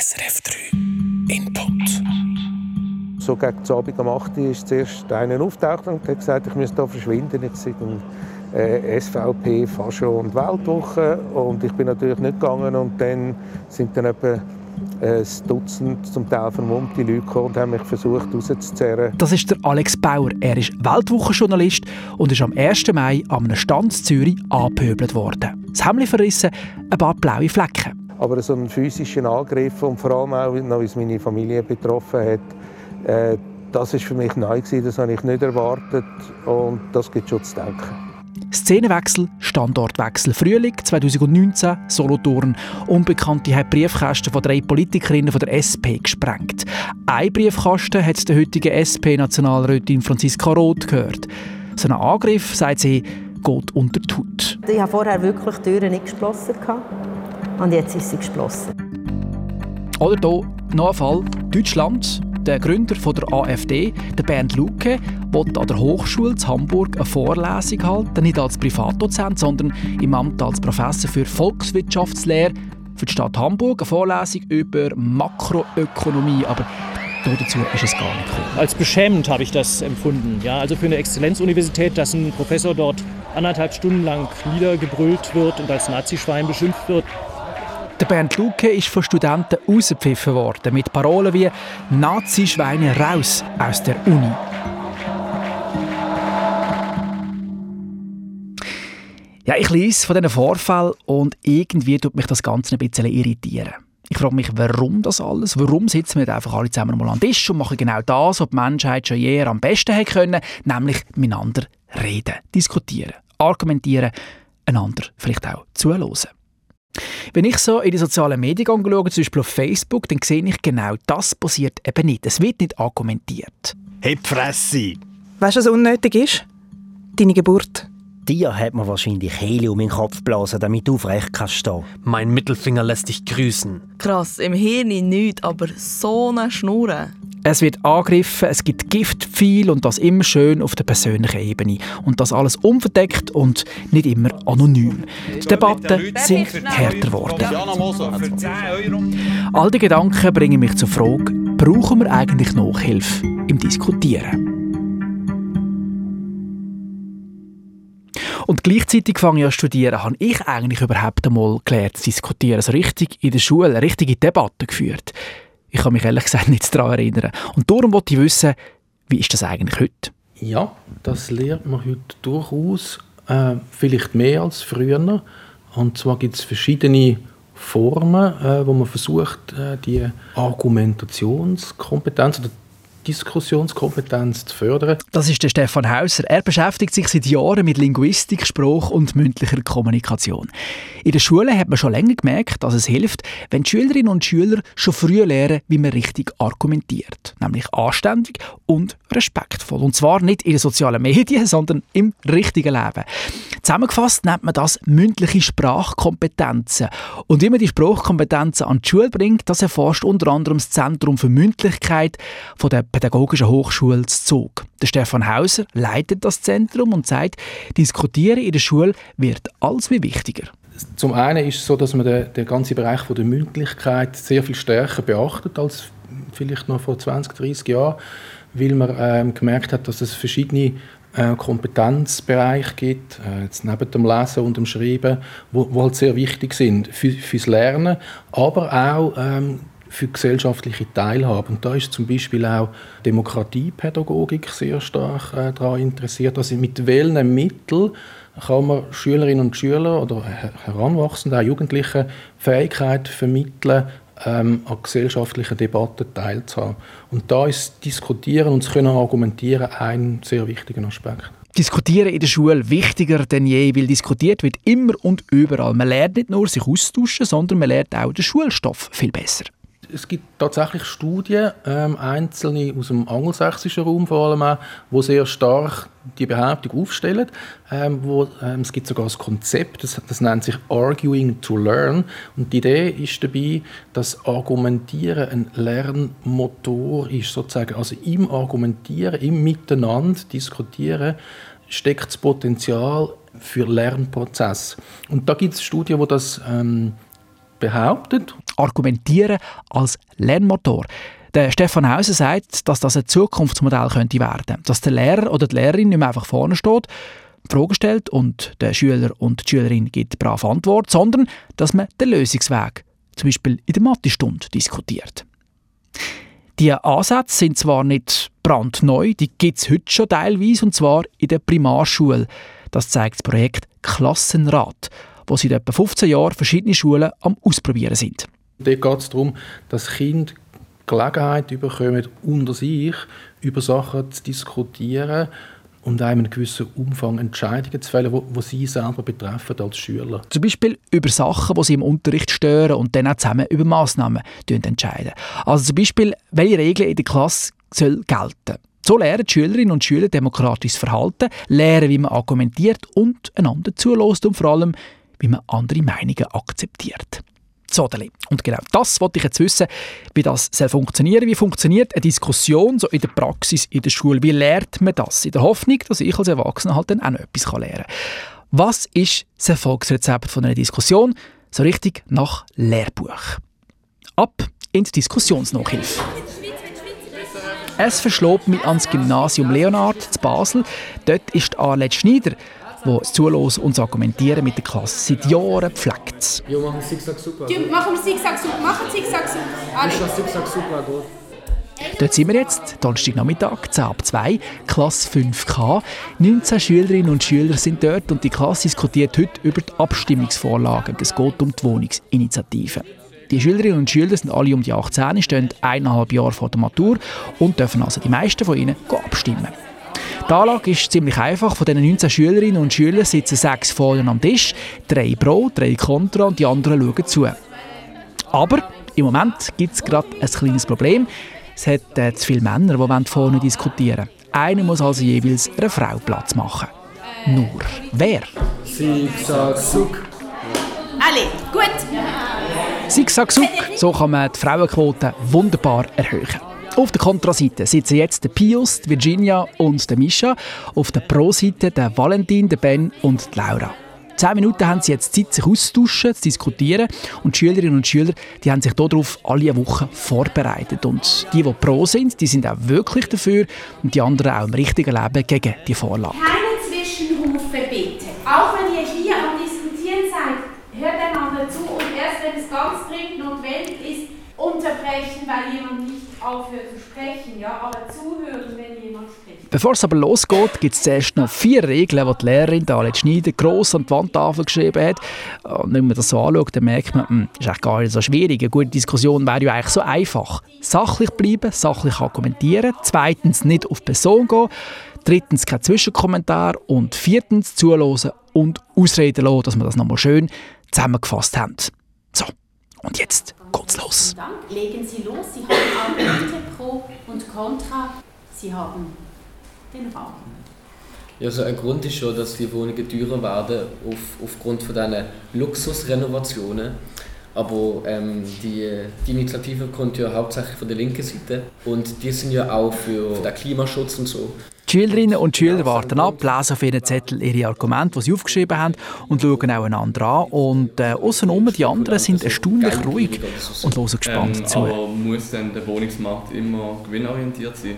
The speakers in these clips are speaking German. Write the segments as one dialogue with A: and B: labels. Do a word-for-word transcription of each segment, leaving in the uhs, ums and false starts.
A: S R F drei Input.
B: So gegen den Abend um acht Uhr ist zuerst einer auftaucht und hat gesagt, ich müsste hier verschwinden. Ich sei ein äh, S V P, Fascho und Weltwoche. Und ich bin natürlich nicht gegangen. Und dann sind dann etwa ein Dutzend, zum Teil vermummte Leute gekommen und haben mich versucht rauszuzerren.
C: Das ist der Alex Bauer. Er ist Weltwochenjournalist und ist am ersten Mai an einem Stand in Zürich angepöbelt worden. Das Hemd verrissen, ein paar blaue Flecken.
B: Aber so einen physischen Angriff und vor allem auch, noch, wie es meine Familie betroffen hat, äh, das war für mich neu gewesen, das habe ich nicht erwartet und das gibt schon zu denken.
C: Szenenwechsel, Standortwechsel. Frühling zweitausendneunzehn, Solothurn. Unbekannte haben Briefkästen von drei Politikerinnen von der S P gesprengt. Ein Briefkasten hat der heutigen S P-Nationalrätin Franziska Roth gehört. So ein Angriff, sagt sie, geht unter die Haut.
D: Ich habe vorher wirklich die Türen nicht geschlossen und jetzt ist sie geschlossen.
C: Oder hier noch ein Fall. Deutschland. Der Gründer von der A f D, der Bernd Lucke, will an der Hochschule in Hamburg eine Vorlesung halten, nicht als Privatdozent, sondern im Amt als Professor für Volkswirtschaftslehre für die Stadt Hamburg. Eine Vorlesung über Makroökonomie, aber dazu ist es gar nicht gekommen.
E: Als beschämend habe ich das empfunden. Ja, also für eine Exzellenzuniversität, dass ein Professor dort anderthalb Stunden lang niedergebrüllt wird und als Nazischwein beschimpft wird.
C: Der Bernd Lucke ist von Studenten rausgepfiffen worden mit Parolen wie «Nazi-Schweine raus aus der Uni». Ja, ich lese von diesen Vorfällen und irgendwie tut mich das Ganze ein bisschen irritieren. Ich frage mich, warum das alles? Warum sitzen wir nicht einfach alle zusammen mal am Tisch und machen genau das, was die Menschheit schon je am besten hätte können, nämlich miteinander reden, diskutieren, argumentieren, einander vielleicht auch zuhören. Wenn ich so in die sozialen Medien schaue, zum Beispiel auf Facebook, dann sehe ich genau, das passiert eben nicht. Es wird nicht argumentiert.
F: Hey, die Fresse!
G: Weißt du, was unnötig ist? Deine Geburt.
F: Dir hat man wahrscheinlich Helium in den Kopf geblasen, damit du aufrecht kannst stehen.
A: Mein Mittelfinger lässt dich grüßen.
H: Krass, im Hirn nichts, aber so eine Schnurre.
C: Es wird angegriffen, es gibt Giftpfeile und das immer schön auf der persönlichen Ebene. Und das alles unverdeckt und nicht immer anonym. Die Debatten sind härter geworden. All die Gedanken bringen mich zur Frage, brauchen wir eigentlich Nachhilfe im Diskutieren? Und gleichzeitig fange ich an zu studieren, habe ich eigentlich überhaupt einmal gelernt zu diskutieren, also richtig in der Schule, eine richtige Debatte geführt. Ich kann mich ehrlich gesagt nicht daran erinnern. Und darum wollte ich wissen, wie ist das eigentlich heute?
I: Ja, das lernt man heute durchaus, äh, vielleicht mehr als früher. Und zwar gibt es verschiedene Formen, äh, wo man versucht, äh, die Argumentationskompetenz oder Diskussionskompetenz zu fördern.
C: Das ist der Stefan Hauser. Er beschäftigt sich seit Jahren mit Linguistik, Sprach und mündlicher Kommunikation. In der Schule hat man schon länger gemerkt, dass es hilft, wenn die Schülerinnen und Schüler schon früh lernen, wie man richtig argumentiert. Nämlich anständig und respektvoll. Und zwar nicht in den sozialen Medien, sondern im richtigen Leben. Zusammengefasst nennt man das mündliche Sprachkompetenzen. Und wie man die Sprachkompetenzen an die Schule bringt, das erforscht unter anderem das Zentrum für Mündlichkeit von der Pädagogischen Hochschule Zug. Der Stefan Hauser leitet das Zentrum und sagt, Diskutieren in der Schule wird alles wie wichtiger.
I: Zum einen ist es so, dass man den, den ganzen Bereich von der Mündlichkeit sehr viel stärker beachtet als vielleicht noch vor zwanzig, dreissig Jahren, weil man ähm, gemerkt hat, dass es verschiedene äh, Kompetenzbereiche gibt, äh, jetzt neben dem Lesen und dem Schreiben, wo, wo halt sehr wichtig sind für, fürs Lernen, aber auch ähm, für gesellschaftliche Teilhabe. Und da ist zum Beispiel auch Demokratiepädagogik sehr stark äh, daran interessiert. Also mit welchen Mitteln kann man Schülerinnen und Schüler oder Heranwachsende, auch Jugendliche Fähigkeit vermitteln, ähm, an gesellschaftlichen Debatten teilzuhaben. Und da ist Diskutieren und das Können argumentieren ein sehr wichtiger Aspekt.
C: Diskutieren in der Schule wichtiger denn je, weil diskutiert wird immer und überall. Man lernt nicht nur sich austauschen, sondern man lernt auch den Schulstoff viel besser.
I: Es gibt tatsächlich Studien, ähm, einzelne aus dem angelsächsischen Raum vor allem auch, die sehr stark die Behauptung aufstellen. Ähm, wo, ähm, es gibt sogar ein Konzept, das, das nennt sich Arguing to Learn. Und die Idee ist dabei, dass Argumentieren ein Lernmotor ist, sozusagen. Also im Argumentieren, im Miteinander diskutieren, steckt das Potenzial für Lernprozess. Und da gibt es Studien, die das ähm, behauptet.
C: Argumentieren als Lernmotor. Der Stefan Hauser sagt, dass das ein Zukunftsmodell könnte werden, dass der Lehrer oder die Lehrerin nicht mehr einfach vorne steht, Fragen stellt und der Schüler und die Schülerin gibt brav Antwort, sondern dass man den Lösungsweg, zum Beispiel in der Mathestunde, diskutiert. Diese Ansätze sind zwar nicht brandneu, die gibt es heute schon teilweise, und zwar in der Primarschule. Das zeigt das Projekt Klassenrat, wo seit etwa fünfzehn Jahren verschiedene Schulen am Ausprobieren sind.
I: Dort geht es darum, dass Kinder Gelegenheit bekommen, unter sich über Sachen zu diskutieren und einem einen gewissen Umfang Entscheidungen zu fällen, die sie selber betreffen als Schüler.
C: Zum Beispiel über Sachen, die sie im Unterricht stören und dann auch zusammen über Massnahmen entscheiden. Also zum Beispiel, welche Regeln in der Klasse soll gelten. So lernen die Schülerinnen und Schüler demokratisches Verhalten, lernen, wie man argumentiert und einander zulässt und vor allem, wie man andere Meinungen akzeptiert. Zodeli. Und genau das wollte ich jetzt wissen, wie das soll funktionieren. Wie funktioniert eine Diskussion so in der Praxis in der Schule? Wie lernt man das? In der Hoffnung, dass ich als Erwachsener halt dann auch noch etwas lernen kann. Was ist das Erfolgsrezept von einer Diskussion? So richtig nach Lehrbuch. Ab in die Diskussionsnachhilfe. Es verschlägt mich ans Gymnasium Leonhard zu Basel. Dort ist Arlette Schneider, wo das Zuhören und das Argumentieren mit der Klasse seit Jahren pflegt.
J: Jo, machen Zigzag super.
K: Machen Zigzag super, machen Zigzag super. Alle.
J: Zigzag super, gut.
C: Dort sind wir jetzt, Donnerstagnachmittag, zehn ab zwei, Klasse fünf K. neunzehn Schülerinnen und Schüler sind dort und die Klasse diskutiert heute über die Abstimmungsvorlagen. Es geht um die Wohnungsinitiative. Die Schülerinnen und Schüler sind alle um die achtzehn, stehen eineinhalb Jahre vor der Matur und dürfen also die meisten von ihnen abstimmen. Die Anlage ist ziemlich einfach. Von diesen neunzehn Schülerinnen und Schülern sitzen sechs Folien am Tisch, drei pro, drei kontra und die anderen schauen zu. Aber im Moment gibt es gerade ein kleines Problem. Es hat äh, zu viele Männer, die vorne diskutieren wollen. Einer muss also jeweils einer Frau Platz machen. Nur wer?
J: Zigzag, Suck.
K: Alle, gut.
C: Zigzag, Suck. So kann man die Frauenquote wunderbar erhöhen. Auf der Kontraseite sitzen jetzt der Pius, die Virginia und der Mischa. Auf der Pro-Seite der Valentin, der Ben und die Laura. Zehn Minuten haben sie jetzt Zeit, sich auszutauschen, zu diskutieren. Und die Schülerinnen und Schüler die haben sich darauf alle Woche vorbereitet. Und die, die pro sind, die sind auch wirklich dafür. Und die anderen auch im richtigen Leben gegen die Vorlage.
K: Keine Zwischenrufe bitte. Auch wenn ihr hier am Diskutieren seid, hört einander zu. Und erst wenn es ganz dringend notwendig ist, unterbrechen, weil jemand nicht aufhört zu sprechen, ja, aber zuhören, wenn jemand spricht. Bevor es aber losgeht, gibt es zuerst noch vier Regeln, die die Lehrerin Arlette Schneider gross an die Wandtafel geschrieben hat. Und wenn man das so anschaut, dann merkt man, hm, das ist eigentlich gar nicht so schwierig. Eine gute Diskussion wäre ja eigentlich so einfach. Sachlich bleiben, sachlich argumentieren. Zweitens, nicht auf Person gehen. Drittens, kein Zwischenkommentar. Und viertens, zuhören und ausreden lassen, dass wir das nochmal schön zusammengefasst haben. So, und jetzt geht's los.
L: Dank. Legen Sie los. Sie haben Argumente pro und contra. Sie haben den Raum.
J: Ja, also ein Grund ist schon, dass die Wohnungen teurer werden auf, aufgrund von diesen Luxusrenovationen. Aber ähm, die, die Initiative kommt ja hauptsächlich von der linken Seite und die sind ja auch für den Klimaschutz und so.
C: Die Schülerinnen und Schüler warten ab, lesen auf ihren Zettel ihre Argumente, die sie aufgeschrieben haben, und schauen auch einander an. Und äh, aussenrum, die anderen sind erstaunlich ruhig und hören gespannt
M: ähm,
C: zu.
M: Aber muss denn der Wohnungsmarkt immer gewinnorientiert sein?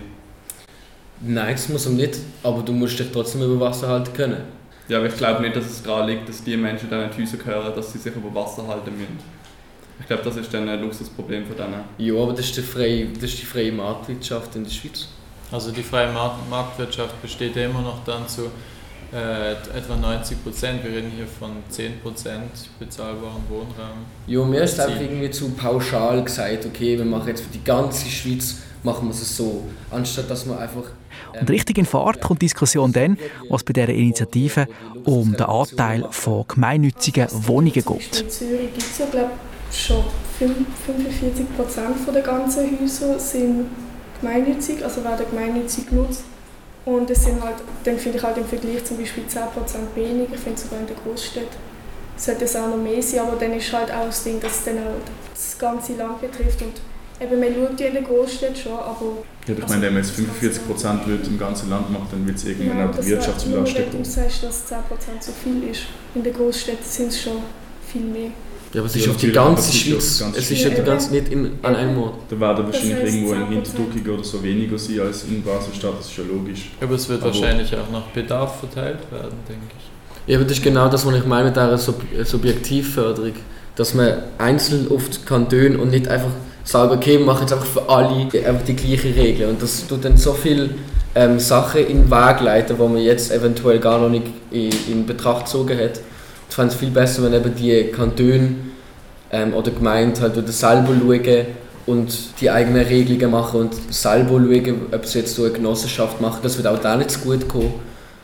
J: Nein, das muss er nicht, aber du musst dich trotzdem über Wasser halten können.
M: Ja, aber ich glaube nicht, dass es daran liegt, dass die Menschen, die in die Häuser gehören, dass sie sich über Wasser halten müssen. Ich glaube, das ist dann ein Luxusproblem für denen.
J: Ja, aber das ist die freie, das ist die freie Marktwirtschaft in der Schweiz.
N: Also die freie Marktwirtschaft besteht ja immer noch dann zu äh, etwa neunzig Prozent. Wir reden hier von zehn Prozent bezahlbarem Wohnraum.
J: Ja, mir ist einfach irgendwie zu pauschal gesagt, okay, wir machen jetzt für die ganze Schweiz machen wir es so, anstatt dass wir einfach... Ähm,
C: Und richtig in Fahrt kommt die Diskussion dann, was bei dieser Initiative um den Anteil von gemeinnützigen Wohnungen geht.
O: In Zürich gibt es ja, glaube ich, schon fünfundvierzig Prozent der ganzen Häuser sind gemeinnützig, also werden gemeinnützig genutzt. Und das sind halt, dann finde ich halt im Vergleich zum Beispiel zehn Prozent weniger, ich finde sogar in der Großstadt sollte es auch noch mehr sein, aber dann ist halt auch das Ding, dass es dann auch das ganze Land betrifft. Und eben, man schaut ja in der Großstadt schon, aber...
P: Ja, ich meine, wenn man jetzt fünfundvierzig Prozent im ganzen Land macht, dann wird es irgendwann ja, auch die Wirtschaft zu lasten.
O: Wenn du sagst, dass zehn Prozent so viel ist, in der Großstadt sind es schon viel mehr.
J: Ja, aber es ist
P: ja,
J: auf die ganze
P: Schweiz.
J: Schweiz. Es ist ja die ganze, nicht in, an einem Ort.
P: Da werden wahrscheinlich irgendwo in Hintertupfingen oder so weniger sein als in Basel-Stadt, das ist ja logisch.
N: Aber es wird aber wahrscheinlich auch nach Bedarf verteilt werden, denke ich.
J: Ja, aber das ist genau das, was ich meine mit dieser Sub- Subjektivförderung. Dass man einzeln auf die Kantone und nicht einfach sagt, okay, wir machen jetzt einfach für alle einfach die gleichen Regeln. Und das tut dann so viele ähm, Sachen in den Weg leiten, die man jetzt eventuell gar noch nicht in, in Betracht gezogen hat. Ich fände es viel besser, wenn eben die Kantone ähm, oder Gemeinden halt selber schauen und die eigenen Regelungen machen und selber schauen, ob sie jetzt so eine Genossenschaft machen. Das wird auch da nicht so gut kommen.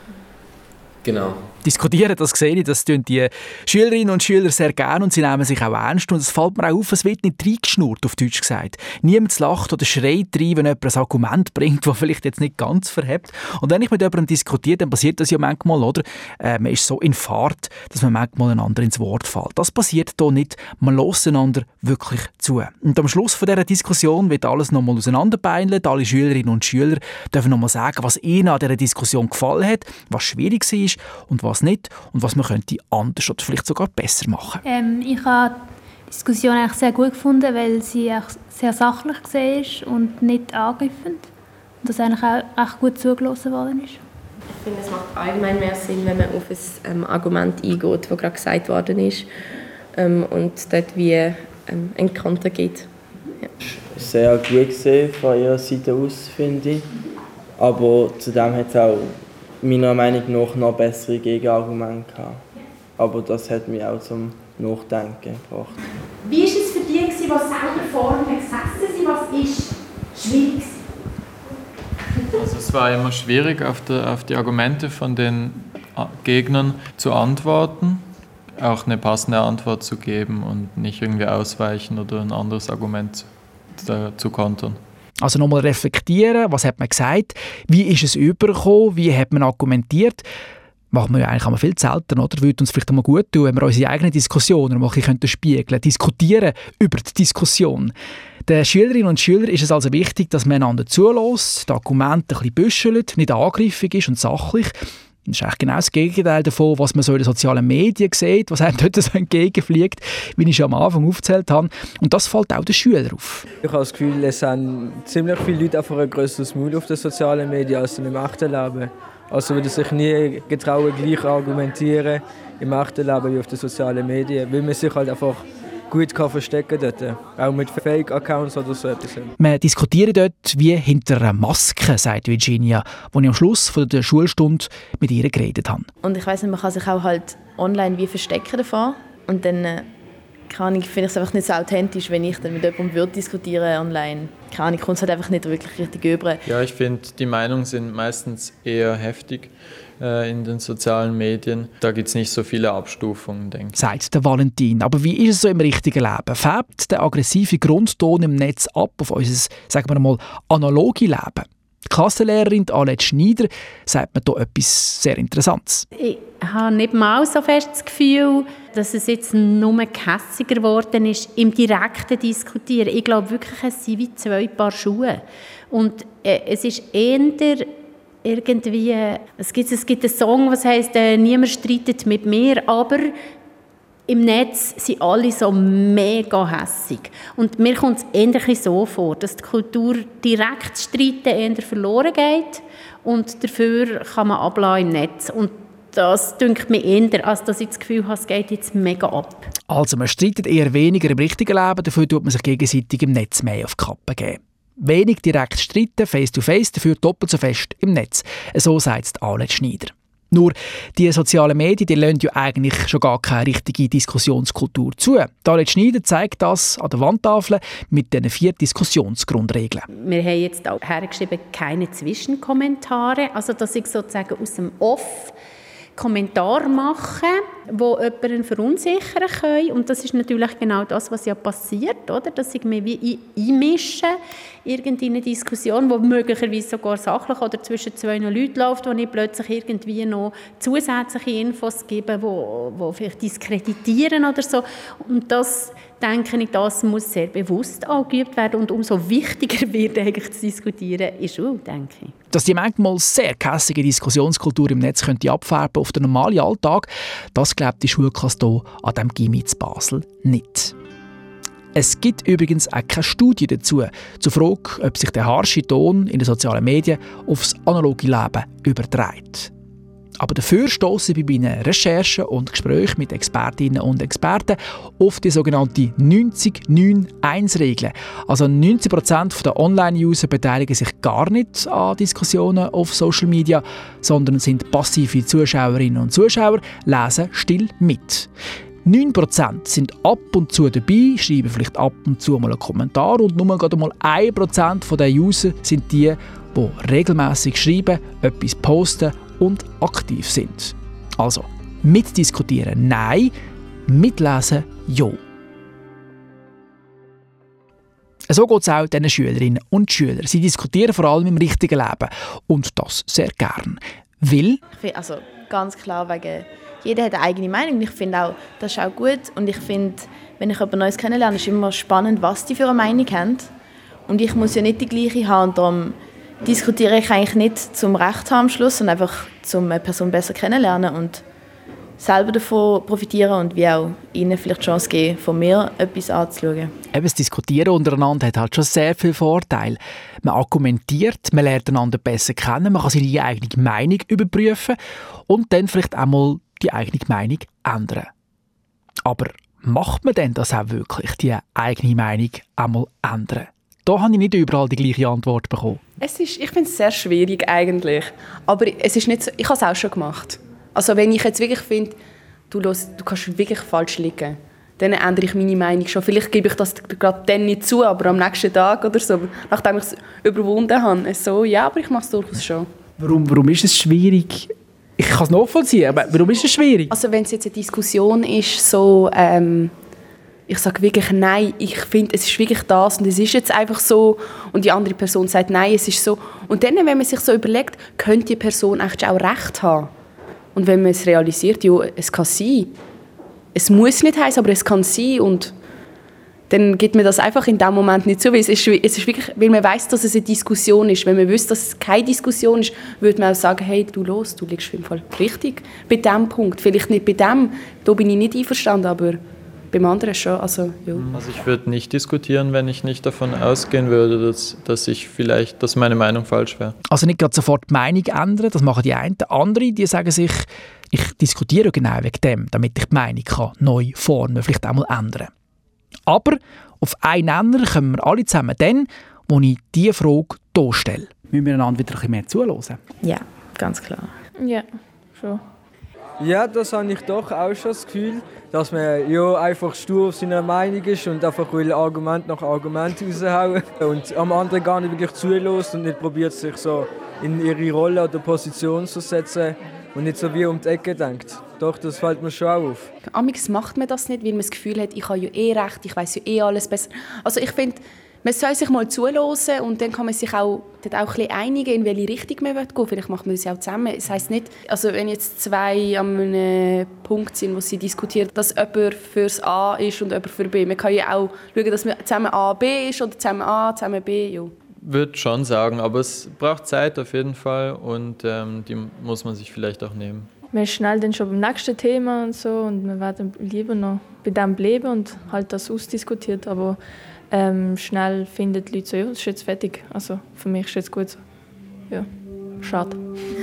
J: Genau.
C: Diskutieren, das sehe ich, das tun die Schülerinnen und Schüler sehr gerne und sie nehmen sich auch ernst. Und es fällt mir auch auf, es wird nicht reingeschnurrt, auf Deutsch gesagt. Niemand lacht oder schreit rein, wenn jemand ein Argument bringt, das vielleicht jetzt nicht ganz verhebt. Und wenn ich mit jemandem diskutiere, dann passiert das ja manchmal, oder? Äh, man ist so in Fahrt, dass man manchmal einander ins Wort fällt. Das passiert hier nicht. Man hört einander wirklich zu. Und am Schluss von dieser Diskussion wird alles nochmal auseinanderbeindelt. Alle Schülerinnen und Schüler dürfen nochmal sagen, was ihnen an dieser Diskussion gefallen hat, was schwierig war und was was nicht und was man könnte anders oder vielleicht sogar besser machen.
Q: Ähm, ich habe die Diskussion eigentlich sehr gut gefunden, weil sie auch sehr sachlich war und nicht angreifend. Und dass eigentlich auch echt gut zugelassen worden ist.
R: Ich finde, es macht allgemein mehr Sinn, wenn man auf ein ähm, Argument eingeht, das gerade gesagt worden ist ähm, und dort wie ähm, einen Konter gibt. Ja.
S: Sehr gut gesehen von ihrer Seite aus, finde ich. Aber zudem hat es auch meiner Meinung nach noch bessere Gegenargumente gehabt. Aber das hat mich auch zum Nachdenken gebracht.
K: Wie war es für dich, die selber vorne gesessen sind? Was ist schwierig?
N: Also es war immer schwierig, auf die, auf die Argumente von den Gegnern zu antworten, auch eine passende Antwort zu geben und nicht irgendwie ausweichen oder ein anderes Argument zu kontern.
C: Also nochmal reflektieren, was hat man gesagt, wie ist es übergekommen, wie hat man argumentiert. Machen wir ja eigentlich viel selten, oder? Würde uns vielleicht einmal gut tun, wenn wir unsere eigenen Diskussionen mal ein bisschen spiegeln könnten, diskutieren über die Diskussion. Den Schülerinnen und Schülern ist es also wichtig, dass man einander zulässt, die Argumente ein bisschen büschelt, nicht angriffig ist und sachlich. Das ist eigentlich genau das Gegenteil davon, was man so in den sozialen Medien sieht, was einem dort so entgegenfliegt, wie ich schon am Anfang aufgezählt habe. Und das fällt auch den Schülern auf.
T: Ich habe das Gefühl, es haben ziemlich viele Leute einfach ein grösseres Maul auf den sozialen Medien als im echten Leben. Also würden sich nie getrauen, gleich argumentieren im echten Leben wie auf den sozialen Medien, weil man sich halt einfach gut kann verstecken dort, auch mit Fake-Accounts oder so etwas.
C: Wir diskutieren dort wie hinter einer Maske, sagt Virginia, die ich am Schluss von der Schulstunde mit ihr geredet habe.
R: Und ich weiss nicht, man kann sich auch halt online wie verstecken davon und dann äh, kann ich, finde ich es einfach nicht so authentisch, wenn ich dann mit jemandem würde diskutieren online. Keine Ahnung, kommt es halt einfach nicht wirklich richtig über.
N: Ja, ich finde, die Meinungen sind meistens eher heftig äh, in den sozialen Medien. Da gibt es nicht so viele Abstufungen, denke ich.
C: Sagt der Valentin. Aber wie ist es so im richtigen Leben? Färbt der aggressive Grundton im Netz ab auf unser, sagen wir mal, analoge Leben? Die Klassenlehrerin Annette Schneider sagt mir hier etwas sehr Interessantes.
L: Ich habe nicht mal so fest das Gefühl, dass es jetzt nur gehässiger geworden ist im direkten Diskutieren. Ich glaube wirklich, es sind wie zwei Paar Schuhe. Und äh, es ist eher irgendwie, es gibt, es gibt einen Song, der heisst äh, «Niemand streitet mit mir», aber im Netz sind alle so mega hässig. Und mir kommt es eher so vor, dass die Kultur direkt streiten eher verloren geht und dafür kann man ablassen im Netz. Und das dünkt mir eher, als dass ich das Gefühl habe, es geht jetzt mega ab.
C: Also man streitet eher weniger im richtigen Leben, dafür tut man sich gegenseitig im Netz mehr auf die Kappe geben. Wenig direkt streiten, face-to-face, dafür doppelt so fest im Netz. So sagt es Annette Schneider. Nur, die sozialen Medien die lassen ja eigentlich schon gar keine richtige Diskussionskultur zu. Annette Schneider zeigt das an der Wandtafel mit den vier Diskussionsgrundregeln.
L: Wir haben jetzt auch hergeschrieben, keine Zwischenkommentare, also dass ich sozusagen aus dem Off Kommentar machen, wo jemanden verunsichern können. Und das ist natürlich genau das, was ja passiert, oder? Dass ich mich wie einmische in eine Diskussion, die möglicherweise sogar sachlich oder zwischen zwei Leuten läuft, wo ich plötzlich irgendwie noch zusätzliche Infos gebe, die, die vielleicht diskreditieren oder so. Und das denke ich, das muss sehr bewusst angeübt werden und umso wichtiger wird eigentlich zu diskutieren in Schule, denke ich.
C: Dass die manchmal sehr kässige Diskussionskultur im Netz könnte abfärben auf den normalen Alltag, das glaubt die Schulklasse hier an diesem Gymnasium zu Basel nicht. Es gibt übrigens auch keine Studie dazu, zur Frage, ob sich der harsche Ton in den sozialen Medien aufs analoge Leben überträgt. Aber dafür stosse ich bei meinen Recherchen und Gesprächen mit Expertinnen und Experten auf die sogenannte neunzig neun eins Regel. Also neunzig Prozent der Online-User beteiligen sich gar nicht an Diskussionen auf Social Media, sondern sind passive Zuschauerinnen und Zuschauer, lesen still mit. neun Prozent sind ab und zu dabei, schreiben vielleicht ab und zu mal einen Kommentar und nur gerade mal ein Prozent der User sind die, die regelmäßig schreiben, etwas posten und aktiv sind. Also, mitdiskutieren nein, mitlesen ja. So geht es auch diesen Schülerinnen und Schülern. Sie diskutieren vor allem im richtigen Leben und das sehr gern. Weil?
R: Ich finde, also ganz klar wegen, jeder hat eine eigene Meinung und ich finde auch, das ist auch gut und ich finde, wenn ich jemand Neues kennenlerne, ist es immer spannend, was die für eine Meinung haben und ich muss ja nicht die gleiche haben und darum diskutiere ich eigentlich nicht zum Recht haben am Schluss, sondern einfach um eine Person besser kennenlernen und selber davon profitieren und wie auch ihnen vielleicht die Chance geben, von mir etwas anzuschauen.
C: Eben das Diskutieren untereinander hat halt schon sehr viele Vorteile. Man argumentiert, man lernt einander besser kennen, man kann seine eigene Meinung überprüfen und dann vielleicht auch mal die eigene Meinung ändern. Aber macht man denn das auch wirklich, die eigene Meinung einmal ändern? Da habe ich nicht überall die gleiche Antwort bekommen.
U: Es ist, ich finde es sehr schwierig eigentlich. Aber es ist nicht so, ich habe es auch schon gemacht. Also wenn ich jetzt wirklich finde, du, los, du kannst wirklich falsch liegen, dann ändere ich meine Meinung schon. Vielleicht gebe ich das gerade dann nicht zu, aber am nächsten Tag oder so, nachdem ich es überwunden habe. So, ja, aber ich mache es durchaus schon.
C: Warum, warum ist es schwierig? Ich kann es nachvollziehen, aber warum ist es schwierig?
U: Also wenn es jetzt eine Diskussion ist, so... Ähm, ich sage wirklich nein, ich finde, es ist wirklich das und es ist jetzt einfach so und die andere Person sagt nein, es ist so. Und dann, wenn man sich so überlegt, könnte die Person eigentlich auch recht haben. Und wenn man es realisiert, ja, es kann sein. Es muss nicht heißen, aber es kann sein und dann gibt man das einfach in dem Moment nicht so, weil es ist, es ist wirklich, weil man weiss, dass es eine Diskussion ist. Wenn man wüsste, dass es keine Diskussion ist, würde man auch sagen, hey, du los, du liegst im Fall richtig bei diesem Punkt. Vielleicht nicht bei dem, da bin ich nicht einverstanden, aber beim anderen schon. Also, ja.
N: Also ich würde nicht diskutieren, wenn ich nicht davon ausgehen würde, dass, dass ich vielleicht, dass meine Meinung falsch wäre.
C: Also nicht gerade sofort die Meinung ändern, das machen die einen. Andere, die sagen sich, ich diskutiere genau wegen dem, damit ich die Meinung kann neu formen, vielleicht auch mal ändern. Aber auf einen Nenner kommen wir alle zusammen dann, wo ich diese Frage hier stelle. Müssen wir einander wieder ein bisschen mehr zuhören?
R: Ja, ganz klar.
H: Ja, schon.
T: Ja, das habe ich doch auch schon das Gefühl, dass man ja einfach stur auf seiner Meinung ist und einfach will Argument nach Argument raushauen und am anderen gar nicht wirklich zulässt und nicht probiert, sich so in ihre Rolle oder Position zu setzen und nicht so wie um die Ecke denkt. Doch, das fällt mir schon auf.
U: Amigs macht man das nicht, weil man das Gefühl hat, ich habe ja eh recht, ich weiß ja eh alles besser. Also ich finde, man soll sich mal zuhören und dann kann man sich auch, auch ein bisschen einigen, in welche Richtung man gehen will. Vielleicht macht man das ja auch zusammen. Das heisst nicht, also wenn jetzt zwei an einem Punkt sind, wo sie diskutieren, dass jemand fürs A ist und jemand für B. Man kann ja auch schauen, dass man zusammen A, B ist oder zusammen A, zusammen B. Ja.
N: Würde schon sagen, aber es braucht Zeit auf jeden Fall und ähm, die muss man sich vielleicht auch nehmen.
H: Man ist schnell dann schon beim nächsten Thema und so und man wird dann lieber noch bei dem bleiben und halt das ausdiskutiert, aber ähm, schnell finden die Leute so, ja, das ist jetzt fertig, also für mich ist jetzt gut so. Ja, schade.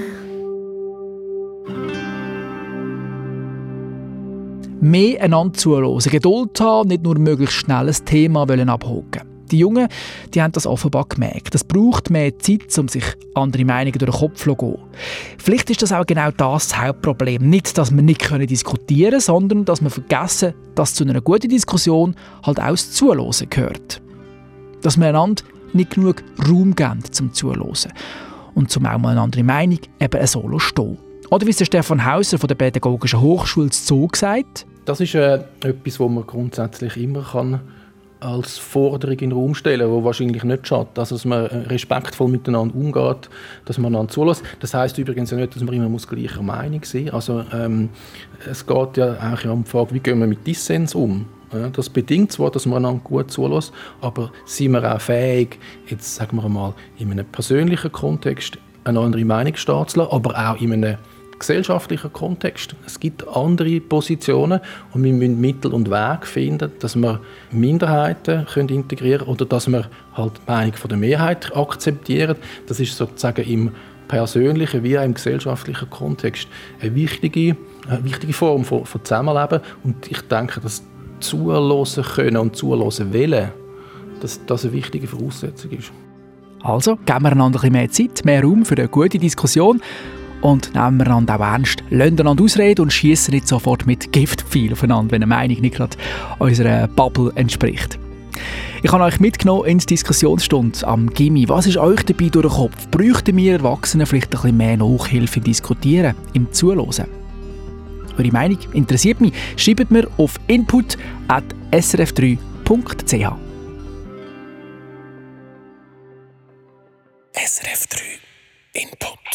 C: Mehr einander zuhören, Geduld haben, nicht nur möglichst schnell ein Thema abhaken. Die Jungen, die haben das offenbar gemerkt. Es braucht mehr Zeit, um sich andere Meinungen durch den Kopf zu gehen. Vielleicht ist das auch genau das Hauptproblem. Nicht, dass wir nicht diskutieren können, sondern dass wir vergessen, dass zu einer guten Diskussion halt auch das Zuhören gehört. Dass wir einander nicht genug Raum geben zum Zuhören. Und zum auch mal eine andere Meinung eben so stehen. Oder wie es der Stefan Hauser von der Pädagogischen Hochschule Zoo sagt.
I: Das ist äh, etwas, was man grundsätzlich immer kann als Forderung in den Raum stellen, die wahrscheinlich nicht schadet. Also, dass man respektvoll miteinander umgeht, dass man einander zulässt. Das heisst übrigens ja nicht, dass man immer muss gleicher Meinung sein muss. Also, ähm, es geht ja eigentlich um die Frage, wie gehen wir mit Dissens um? Ja, das bedingt zwar, dass man einander gut zulässt, aber sind wir auch fähig, jetzt sagen wir mal, in einem persönlichen Kontext eine andere Meinung stehen zu lassen, aber auch in einem gesellschaftlichen Kontext. Es gibt andere Positionen und wir müssen Mittel und Wege finden, dass wir Minderheiten können integrieren können oder dass wir halt die Meinung von der Mehrheit akzeptieren. Das ist sozusagen im persönlichen wie auch im gesellschaftlichen Kontext eine wichtige, eine wichtige Form von, von Zusammenleben. Und ich denke, dass zuhören können und zuhören wollen, dass das eine wichtige Voraussetzung ist.
C: Also geben wir einander ein bisschen mehr Zeit, mehr Raum für eine gute Diskussion und nehmen wir einander auch ernst, lassen einander ausreden und schiessen nicht sofort mit Giftpfeilen aufeinander, wenn eine Meinung nicht gerade unserer Bubble entspricht. Ich habe euch mitgenommen in die Diskussionsstunde am Gimmi. Was ist euch dabei durch den Kopf? Bräuchten wir Erwachsenen vielleicht ein bisschen mehr Nachhilfe im Diskutieren, im Zuhören? Eure Meinung interessiert mich. Schreibt mir auf input at s r f drei punkt c h.
A: S R F drei Input.